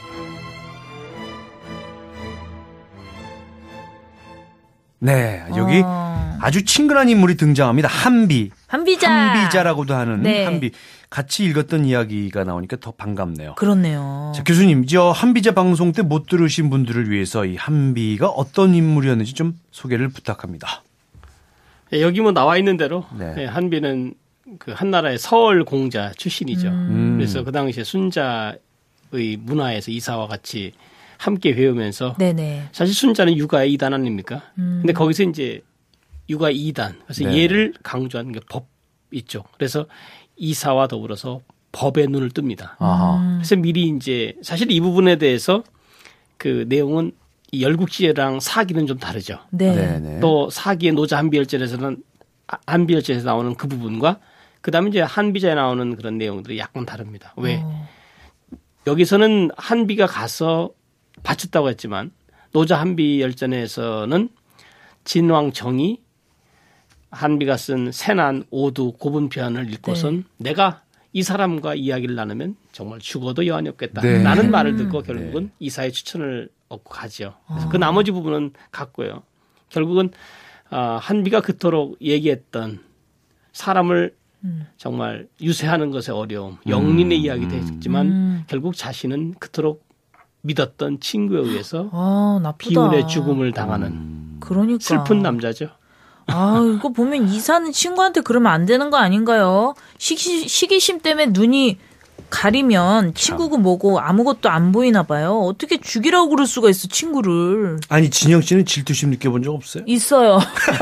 네, 여기 어... 아주 친근한 인물이 등장합니다. 한비. 한비자. 한비자라고도 하는 네. 한비. 같이 읽었던 이야기가 나오니까 더 반갑네요. 그렇네요. 자, 교수님, 저 한비자 방송 때 못 들으신 분들을 위해서 이 한비가 어떤 인물이었는지 좀 소개를 부탁합니다. 예, 여기 뭐 나와 있는 대로 네. 예, 한비는 그 한나라의 서울 공자 출신이죠. 음. 그래서 그 당시에 순자의 문화에서 이사와 같이 함께 배우면서 네네. 사실 순자는 육아의 이단 아닙니까? 음. 근데 거기서 이제 육아 이단 그래서 네. 예를 강조하는 게 법 있죠. 그래서 이사와 더불어서 법의 눈을 뜹니다. 아하. 그래서 미리 이제 사실 이 부분에 대해서 그 내용은 이 열국지혜랑 사기는 좀 다르죠. 네. 네네. 또 사기의 노자 한비열전에서는 한비열전에서 나오는 그 부분과 그다음에 이제 한비자에 나오는 그런 내용들이 약간 다릅니다. 왜? 어. 여기서는 한비가 가서 바쳤다고 했지만 노자 한비열전에서는 진왕 정이 한비가 쓴 세난 오두 고분편을 읽고선 네. 내가 이 사람과 이야기를 나누면 정말 죽어도 여한이 없겠다라는 네. 말을 듣고 결국은 네. 이사의 추천을 얻고 가죠. 그래서 그 나머지 부분은 같고요. 결국은 한비가 그토록 얘기했던 사람을 음. 정말 유세하는 것의 어려움, 영린의 음. 이야기도 했지만 음. 결국 자신은 그토록 믿었던 친구에 의해서 아, 나쁘다. 비운의 죽음을 당하는 음. 그러니까. 슬픈 남자죠. 아, 이거 보면 이사는 친구한테 그러면 안 되는 거 아닌가요? 시기, 시기심 때문에 눈이 가리면 친구고 뭐고 아무것도 안 보이나 봐요. 어떻게 죽이라고 그럴 수가 있어, 친구를. 아니 진영 씨는 질투심 느껴본 적 없어요? 있어요.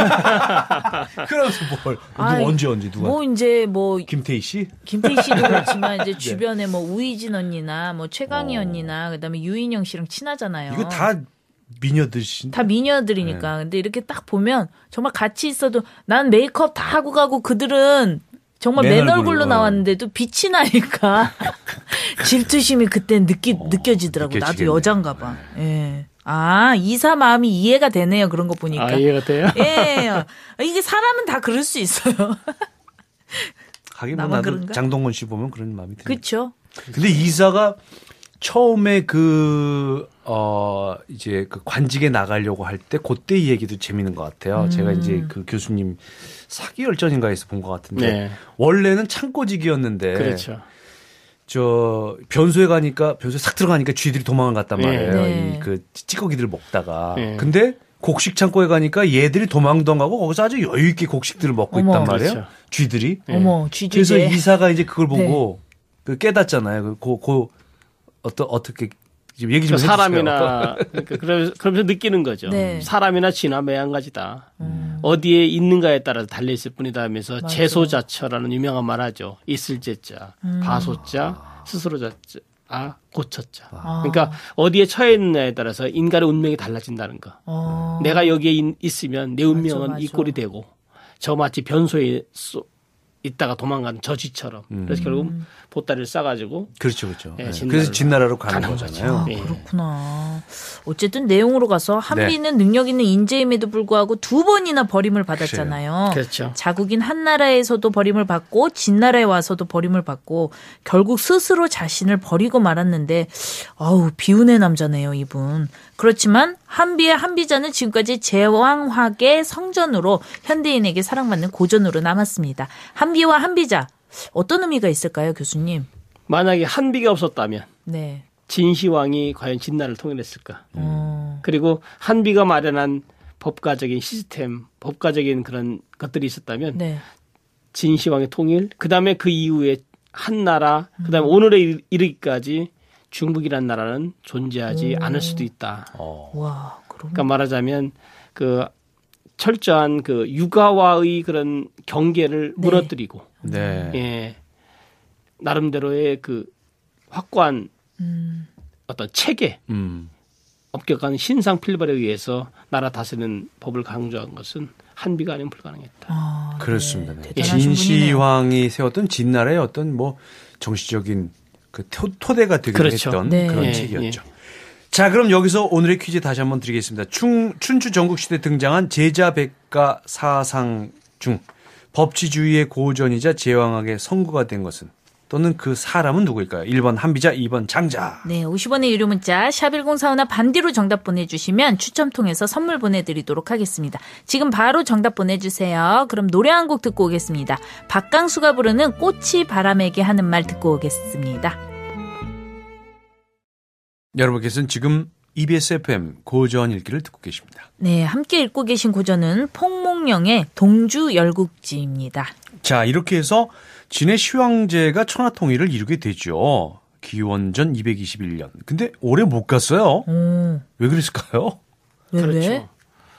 그래서 뭘? 누가 아이, 언제 언제 누가? 뭐 이제 뭐 김태희 씨? 김태희 씨도 그렇지만 이제 주변에 뭐 우이진 언니나 뭐 최강희 어. 언니나 그다음에 유인영 씨랑 친하잖아요. 이거 다 미녀들신. 다 미녀들이니까. 네. 근데 이렇게 딱 보면 정말 같이 있어도 난 메이크업 다 하고 가고 그들은 정말 맨 얼굴로 나왔는데도 빛이 나니까 질투심이 그때 느끼, 어, 느껴지더라고. 나도 여잔가 봐. 예. 아, 이사 마음이 이해가 되네요. 그런 거 보니까. 아, 이해가 돼요? 예. 이게 사람은 다 그럴 수 있어요. 하긴 뭐 나도 그런가? 장동건 씨 보면 그런 마음이 드네. 그렇죠. 근데 이사가 처음에 그, 어, 이제 그 관직에 나가려고 할 때 그때 이 얘기도 재밌는 것 같아요. 음. 제가 이제 그 교수님 사기 열전인가에서 본 것 같은데 네. 원래는 창고직이었는데 그렇죠. 저 변소에 가니까 변소에 싹 들어가니까 쥐들이 도망을 갔단 말이에요. 네. 이 그 찌꺼기들을 먹다가. 네. 근데 곡식 창고에 가니까 얘들이 도망도 안 가고 거기서 아주 여유 있게 곡식들을 먹고 어머, 있단 말이에요. 그렇죠. 쥐들이. 네. 어머, 쥐 그래서 이사가 이제 그걸 보고 네. 그 깨닫잖아요. 그, 그, 그 어떠 어떻게 지금 얘기 좀 그 해주세요. 사람이나 그러면서, 그러면서 느끼는 거죠. 네. 사람이나 쥐나 매한가지다. 음. 어디에 있는가에 따라서 달려 있을 뿐이다 하면서 맞아. 재소자처라는 유명한 말하죠. 있을 제자, 음. 바소자, 스스로 자자, 아 고쳤자. 아. 그러니까 어디에 처해 있느냐에 따라서 인간의 운명이 달라진다는 거. 어. 내가 여기에 있으면 내 운명은 맞아, 맞아. 이 꼴이 되고 저 마치 변소에 쏘, 있다가 도망가는 저 쥐처럼. 음. 그래서 결국 보따리를 싸가지고 그렇죠, 그렇죠. 네, 네. 진나라로 그래서 진나라로 가는, 가는 거잖아요. 아, 네. 그렇구나. 어쨌든 내용으로 가서 한비는 네. 능력 있는 인재임에도 불구하고 두 번이나 버림을 받았잖아요. 그렇죠. 자국인 한나라에서도 버림을 받고 진나라에 와서도 버림을 받고 결국 스스로 자신을 버리고 말았는데 아우 비운의 남자네요 이분. 그렇지만 한비의 한비자는 지금까지 제왕화계 성전으로 현대인에게 사랑받는 고전으로 남았습니다. 한비와 한비자 어떤 의미가 있을까요, 교수님? 만약에 한비가 없었다면 네. 진시황이 과연 진나라를 통일했을까? 어. 그리고 한비가 마련한 법가적인 시스템, 법가적인 그런 것들이 있었다면 네. 진시황의 통일, 그다음에 그 이후에 한나라, 그다음에 음. 오늘에 이르기까지 중국이라는 나라는 존재하지 오. 않을 수도 있다. 어. 와, 그럼. 그러니까 말하자면 그 철저한 그 육아와의 그런 경계를 네. 무너뜨리고, 네. 예, 나름대로의 그 확고한 음. 어떤 체계, 음. 엄격한 신상 필벌에 의해서 나라 다스리는 법을 강조한 것은 한비가 아니면 불가능했다. 아, 그렇습니다. 네. 네. 대단하신 진시황이 세웠던 진나라의 어떤 뭐 정치적인 그 토, 토대가 되기도 그렇죠. 했던 네. 그런 예, 책이었죠. 예. 자, 그럼 여기서 오늘의 퀴즈 다시 한번 드리겠습니다. 충, 춘추 전국시대에 등장한 제자백가 사상 중 법치주의의 고전이자 제왕학의 선구가 된 것은 또는 그 사람은 누구일까요? 일 번 한비자, 이 번 장자. 네, 오십 원의 유료 문자 샵 일공사오나 반디로 정답 보내주시면 추첨 통해서 선물 보내드리도록 하겠습니다. 지금 바로 정답 보내주세요. 그럼 노래 한 곡 듣고 오겠습니다. 박강수가 부르는 꽃이 바람에게 하는 말 듣고 오겠습니다. 여러분께서는 지금 이비에스 에프엠 고전 읽기를 듣고 계십니다. 네, 함께 읽고 계신 고전은 폭몽령의 동주열국지입니다. 자, 이렇게 해서 진해 시황제가 천하통일을 이루게 되죠. 기원전 이백이십일 년. 근데 올해 못 갔어요. 오. 왜 그랬을까요? 왜, 그렇죠. 왜?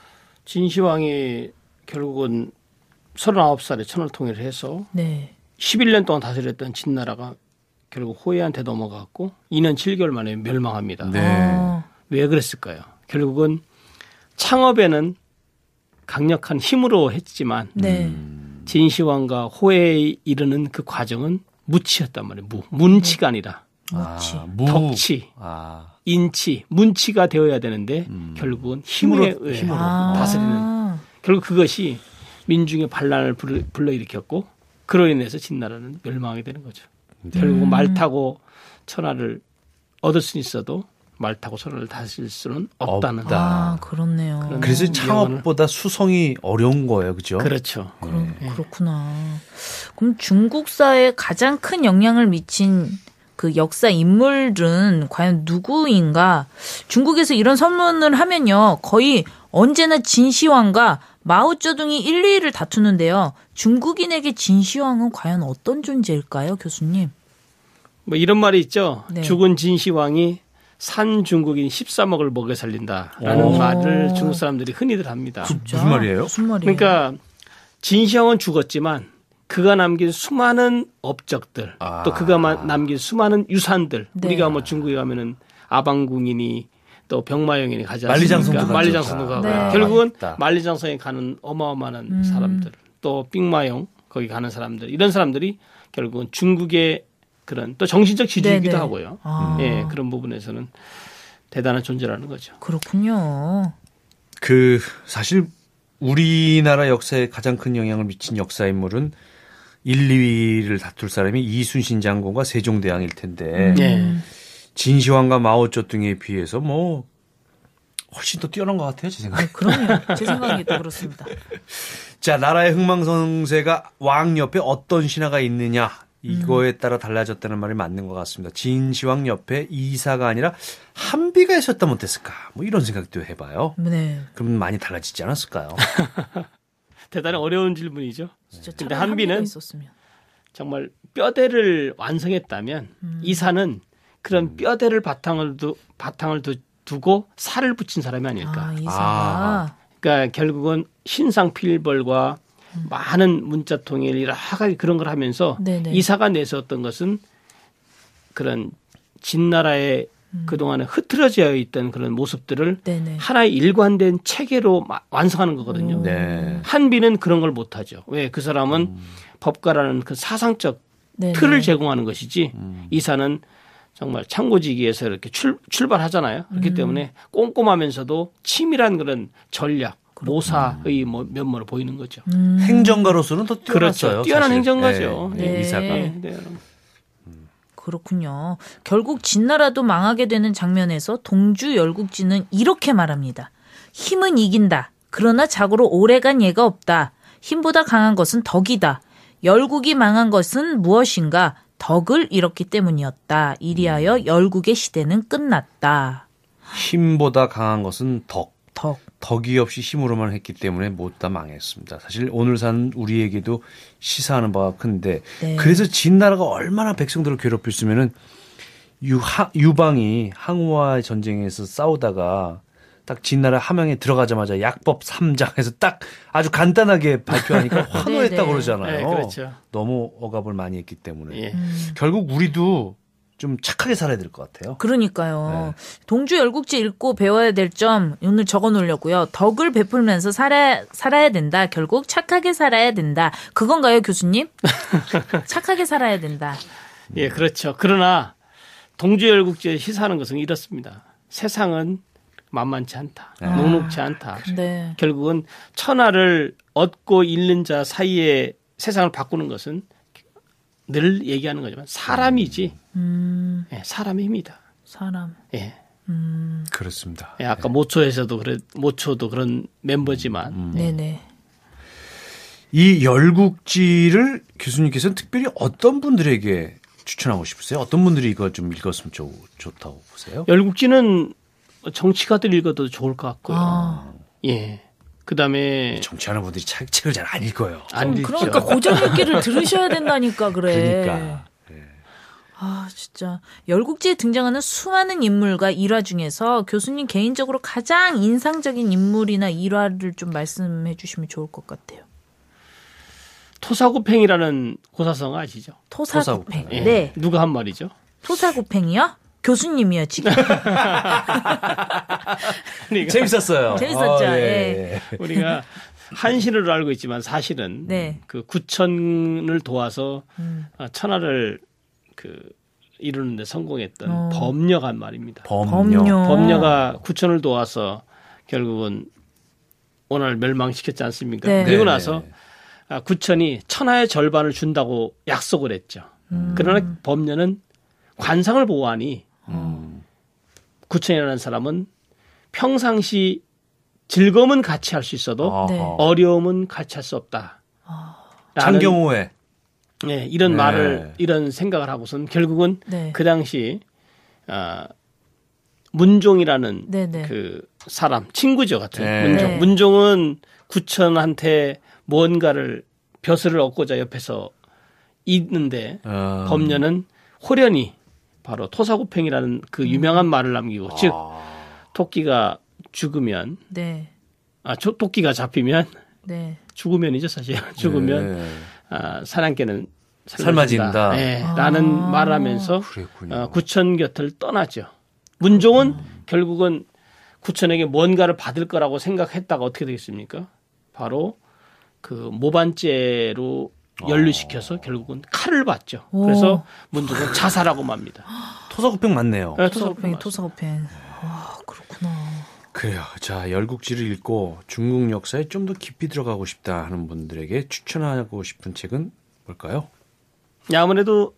진시황이 결국은 서른아홉 살에 천을 통일을 해서 네. 십일 년 동안 다스렸던 진나라가 결국 호해한테 넘어갔고 이 년 칠 개월 만에 멸망합니다. 네. 아. 왜 그랬을까요? 결국은 창업에는 강력한 힘으로 했지만 네. 진시황과 호해에 이르는 그 과정은 무치였단 말이에요. 무. 문치가 아니라 그렇지. 아, 무. 덕치, 아. 인치, 문치가 되어야 되는데 음. 결국은 힘으로, 힘으로, 의해 힘으로. 다스리는. 결국 그것이 민중의 반란을 불- 불러일으켰고 그로 인해서 진나라는 멸망하게 되는 거죠. 결국은 말 타고 천하를 얻을 수는 있어도 말 타고 천하를 다스릴 수는 없다는. 없다. 아, 그렇네요. 그런- 그래서 음, 창업보다 수성이 어려운 거예요. 그죠? 그렇죠. 그렇, 그렇구나. 그럼 중국사에 가장 큰 영향을 미친 그 역사 인물들은 과연 누구인가? 중국에서 이런 선문을 하면요. 거의 언제나 진시황과 마오쩌둥이 일, 이 위를 다투는데요. 중국인에게 진시황은 과연 어떤 존재일까요, 교수님? 뭐 이런 말이 있죠. 네. 죽은 진시황이 산 중국인 십삼억을 먹여 살린다라는 오. 말을 중국 사람들이 흔히들 합니다. 그 무슨 말이에요? 무슨 말이에요? 그러니까 진시황은 죽었지만 그가 남긴 수많은 업적들 아. 또 그가 마- 남긴 수많은 유산들 네. 우리가 뭐 중국에 가면은 아방궁이니 또 병마용인이 가지 만리장성도 않습니까? 가죠. 만리장성도 가고 네. 결국은 맞다. 만리장성에 가는 어마어마한 음. 사람들 또 빅마용 거기 가는 사람들 이런 사람들이 결국은 중국의 그런 또 정신적 지주이기도 네네. 하고요. 아. 예, 그런 부분에서는 대단한 존재라는 거죠. 그렇군요. 그 사실 우리나라 역사에 가장 큰 영향을 미친 역사 인물은 일, 이 위를 다툴 사람이 이순신 장군과 세종대왕일 텐데 예. 진시황과 마오쩌둥에 비해서 뭐 훨씬 더 뛰어난 것 같아요, 제 생각에. 아, 그럼요. 제 생각에도 그렇습니다. 자, 나라의 흥망성쇠가 왕 옆에 어떤 신하가 있느냐 이거에 따라 달라졌다는 말이 맞는 것 같습니다. 진시황 옆에 이사가 아니라 한비가 있었다면 어땠을까? 뭐 이런 생각도 해봐요. 네. 그럼 많이 달라지지 않았을까요? 대단히 어려운 질문이죠. 진짜 근데 차라리 한비는 한비가 있었으면. 정말 뼈대를 완성했다면 음. 이사는 그런 뼈대를 바탕을 두, 바탕을 두, 두고 살을 붙인 사람이 아닐까. 아, 이사가. 아. 그러니까 결국은 신상필벌과 많은 문자통일 여러 가지 그런 걸 하면서 네네. 이사가 내세웠던 것은 그런 진나라의 그동안에 흐트러져 있던 그런 모습들을 네네. 하나의 일관된 체계로 마- 완성하는 거거든요. 네. 한비는 그런 걸 못하죠. 왜? 그 사람은 법가라는 그 사상적 네네. 틀을 제공하는 것이지 이사는 정말 창고지기에서 이렇게 출, 출발하잖아요. 그렇기 때문에 꼼꼼하면서도 치밀한 그런 전략, 모사의 뭐 면모를 보이는 거죠. 음. 행정가로서는 더 뛰어났어요. 그렇죠. 뛰어난 사실. 행정가죠. 네, 네. 네, 이사가. 네, 네. 그렇군요. 결국 진나라도 망하게 되는 장면에서 동주열국지는 이렇게 말합니다. 힘은 이긴다. 그러나 자고로 오래간 예가 없다. 힘보다 강한 것은 덕이다. 열국이 망한 것은 무엇인가? 덕을 잃었기 때문이었다. 이리하여 열국의 시대는 끝났다. 힘보다 강한 것은 덕. 덕. 덕이 없이 힘으로만 했기 때문에 못 다 망했습니다. 사실 오늘 사는 우리에게도 시사하는 바가 큰데 네. 그래서 진나라가 얼마나 백성들을 괴롭혔으면은 유하, 유방이 항우와 전쟁에서 싸우다가 딱 진나라 함양에 들어가자마자 약법 삼 장에서 딱 아주 간단하게 발표하니까 환호했다 네, 네. 그러잖아요. 네, 그렇죠. 너무 억압을 많이 했기 때문에. 예. 결국 우리도 좀 착하게 살아야 될 것 같아요. 그러니까요. 동주열국지 읽고 배워야 될 점 오늘 적어 놓으려고요. 덕을 베풀면서 살아, 살아야 된다. 결국 착하게 살아야 된다. 그건가요, 교수님? 착하게 살아야 된다. 예, 그렇죠. 그러나 동주열국지에 시사하는 것은 이렇습니다. 세상은 만만치 않다. 녹록치 않다. 네. 결국은 천하를 얻고 잃는 자 사이에 세상을 바꾸는 것은 늘 얘기하는 거지만 사람이지. 음, 예, 사람의 힘이다. 사람. 예. 음, 그렇습니다. 예, 아까 모초에서도 그래, 모초도 그런 멤버지만 네네. 이 열국지를 교수님께서는 특별히 어떤 분들에게 추천하고 싶으세요? 어떤 분들이 이거 좀 읽었으면 좋, 좋다고 보세요? 열국지는 정치가들 읽어도 좋을 것 같고요. 아. 예. 그다음에 정치하는 분들이 책, 책을 잘 안 읽어요. 안 읽죠. 그러니까 고전 읽기를 들으셔야 된다니까 그래. 그러니까. 아, 진짜. 열국지에 등장하는 수많은 인물과 일화 중에서 교수님 개인적으로 가장 인상적인 인물이나 일화를 좀 말씀해 주시면 좋을 것 같아요. 토사구팽이라는 고사성 아시죠? 토사구팽. 예. 네. 누가 한 말이죠? 토사구팽이요? 교수님이요, 지금. 그러니까 재밌었어요. 재밌었죠. 어, 예. 우리가 한시를 알고 있지만 사실은 네. 그 구천을 도와서 음. 천하를 그 이루는데 성공했던 어. 범녀가 한 말입니다. 범녀. 범녀. 범녀가 구천을 도와서 결국은 오늘 멸망시켰지 않습니까? 네. 그리고 네. 나서 아, 구천이 천하의 절반을 준다고 약속을 했죠. 음. 그러나 범녀는 관상을 보아하니 음. 구천이라는 사람은 평상시 즐거움은 같이 할 수 있어도 네. 어려움은 같이 할 수 없다. 라는 장경호의 네, 이런 네. 말을 이런 생각을 하고선 결국은 네. 그 당시 아, 문종이라는 네네. 그 사람 친구죠 같은 네. 문종. 네. 문종은 구천한테 뭔가를 벼슬을 얻고자 옆에서 있는데 어. 범녀는 호련히 바로 토사구팽이라는 그 유명한 말을 남기고 즉 토끼가 죽으면 네. 아 저, 토끼가 잡히면 네. 죽으면이죠 사실 죽으면 네. 아, 사냥개는 삶아진다. 네, 아. 라는 말하면서 그랬군요. 어, 구천 곁을 떠나죠. 문종은 결국은 구천에게 뭔가를 받을 거라고 생각했다가 어떻게 되겠습니까? 바로 그 모반죄로 연루시켜서 결국은 칼을 받죠. 오. 그래서 문종은 자살하고 맙니다. 토사구팽 맞네요. 네, 토사구팽이 토사구팽 토사구팽. 아, 그렇구나. 그래요. 자, 열국지를 읽고 중국 역사에 좀 더 깊이 들어가고 싶다 하는 분들에게 추천하고 싶은 책은 뭘까요? 네, 아무래도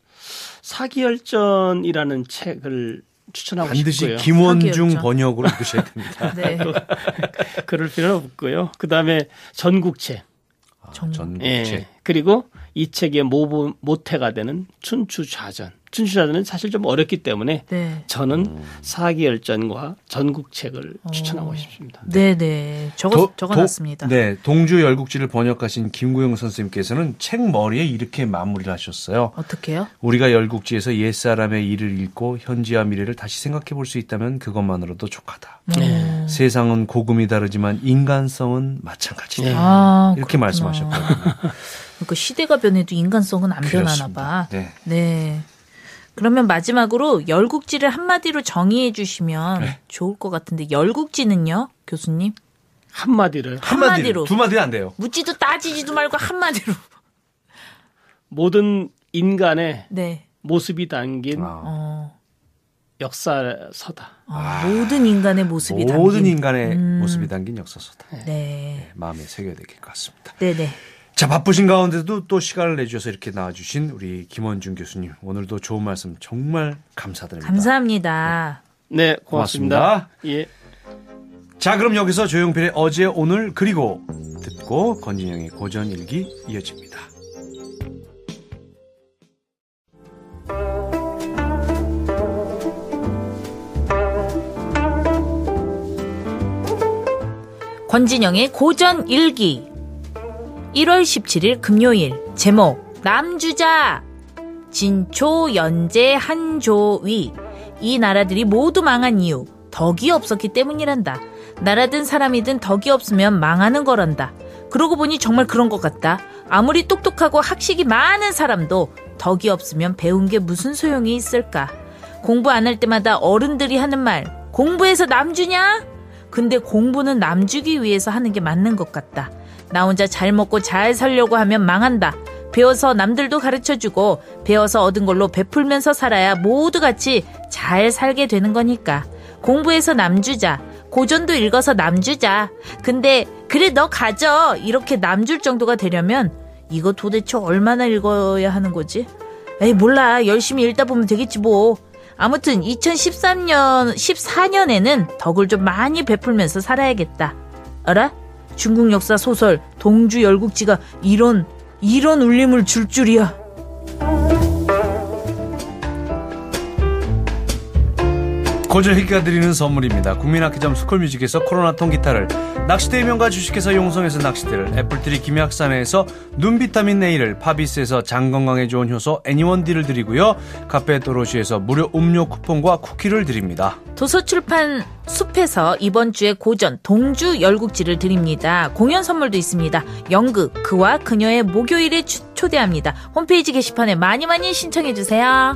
사기열전이라는 책을 추천하고 반드시 싶고요. 김원중 사기열전. 번역으로 읽으셔야 됩니다. 네. 그럴 필요는 없고요. 그다음에 전국책. 전국책. 예. 그리고 이 책의 모부, 모태가 되는 춘추좌전. 춘추좌전은 사실 좀 어렵기 때문에 네. 저는 음. 사기열전과 전국책을 추천하고 싶습니다. 네네. 적어, 도- 적어놨습니다. 도- 네, 동주 열국지를 번역하신 김구영 선생님께서는 책 머리에 이렇게 마무리를 하셨어요. 어떻게요? 우리가 열국지에서 옛사람의 일을 읽고 현재와 미래를 다시 생각해 볼 수 있다면 그것만으로도 족하다. 네. 세상은 고금이 다르지만 인간성은 마찬가지다. 네. 아, 이렇게 그렇구나. 말씀하셨거든요. 그러니까 시대가 변해도 인간성은 안 변하나 그렇습니다. 봐. 네. 네. 그러면 마지막으로 열국지를 한마디로 정의해 주시면 네. 좋을 것 같은데 열국지는요, 교수님? 한마디를 한마디로. 한마디로. 두 마디는 안 돼요. 묻지도 따지지도 말고 한마디로. 모든 인간의 네. 모습이 담긴 아. 어. 역사서다. 아, 모든 인간의 모습이 모든 담긴. 인간의 음. 모습이 담긴 역사서다. 네. 네, 마음에 새겨야 될 것 같습니다. 네네. 자, 바쁘신 가운데도 또 시간을 내주셔서 이렇게 나와주신 우리 김원중 교수님. 오늘도 좋은 말씀 정말 감사드립니다. 감사합니다. 네, 고맙습니다. 고맙습니다. 예. 자, 그럼 여기서 조용필의 어제, 오늘, 그리고 듣고 권진영의 고전일기 이어집니다. 권진영의 고전 일기 일월 십칠일 금요일 제목 남주자 진초, 연제, 한조위 이 나라들이 모두 망한 이유 덕이 없었기 때문이란다. 나라든 사람이든 덕이 없으면 망하는 거란다. 그러고 보니 정말 그런 것 같다. 아무리 똑똑하고 학식이 많은 사람도 덕이 없으면 배운 게 무슨 소용이 있을까. 공부 안 할 때마다 어른들이 하는 말 공부해서 남주냐? 근데 공부는 남주기 위해서 하는 게 맞는 것 같다. 나 혼자 잘 먹고 잘 살려고 하면 망한다. 배워서 남들도 가르쳐주고 배워서 얻은 걸로 베풀면서 살아야 모두 같이 잘 살게 되는 거니까. 공부해서 남주자. 고전도 읽어서 남주자. 근데 그래 너 가져. 이렇게 남줄 정도가 되려면 이거 도대체 얼마나 읽어야 하는 거지? 에이 몰라. 열심히 읽다 보면 되겠지 뭐. 아무튼 이천십삼 년, 십사 년에는 덕을 좀 많이 베풀면서 살아야겠다. 알아? 중국 역사 소설 동주 열국지가 이런 이런 울림을 줄 줄이야. 고전 읽기가 드리는 선물입니다. 국민학기점 스쿨뮤직에서 코로나 통기타를, 낚시대의 명가 주식회사 용성에서 낚시대를, 애플트리 김약산에서 눈비타민 네일을, 파비스에서 장건강에 좋은 효소 애니원디를 드리고요. 카페 도로시에서 무료 음료 쿠폰과 쿠키를 드립니다. 도서출판 숲에서 이번 주에 고전 동주 열국지를 드립니다. 공연 선물도 있습니다. 연극 그와 그녀의 목요일에 추, 초대합니다. 홈페이지 게시판에 많이 많이 신청해 주세요.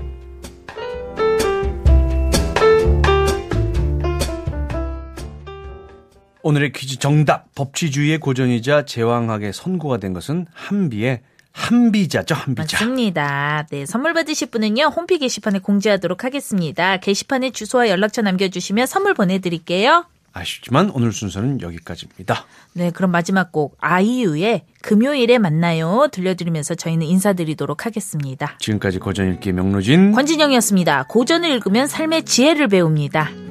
오늘의 퀴즈 정답. 법치주의의 고전이자 제왕학의 선고가 된 것은 한비의 한비자죠. 한비자. 맞습니다. 네, 선물 받으실 분은요. 홈페이지 게시판에 공지하도록 하겠습니다. 게시판에 주소와 연락처 남겨주시면 선물 보내드릴게요. 아쉽지만 오늘 순서는 여기까지입니다. 네, 그럼 마지막 곡 아이유의 금요일에 만나요 들려드리면서 저희는 인사드리도록 하겠습니다. 지금까지 고전 읽기의 명로진 권진영이었습니다. 고전을 읽으면 삶의 지혜를 배웁니다.